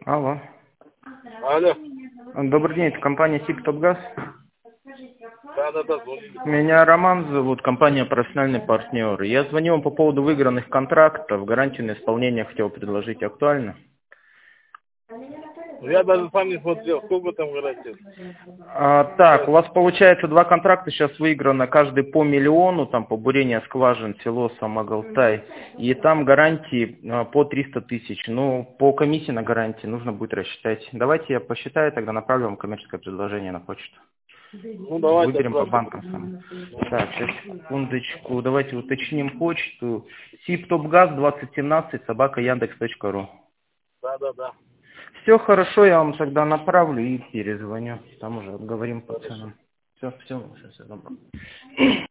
Алло. Алло. Добрый день, это компания «Сибтопгаз». Да, звоните. Меня Роман зовут, компания «Профессиональный партнер». Я звоню вам по поводу выигранных контрактов. Гарантию на исполнение хотел предложить. Актуально? Я даже сам не смотрел, сколько там гарантий. Так, у вас получается два контракта сейчас выиграно, каждый по миллиону, там по бурению скважин, село Самогалтай. И там гарантии по 300 тысяч. Ну, по комиссии на гарантии нужно будет рассчитать. Давайте я посчитаю, тогда направлю вам коммерческое предложение на почту. Ну, давайте Выберем по отправьте. банкам сам. Так, сейчас, секундочку. Давайте уточним почту. Сибтопгаз 2017 @yandex.ru. Да. Все хорошо, я вам тогда направлю и перезвоню. Там уже говорим по ценам. Все добро.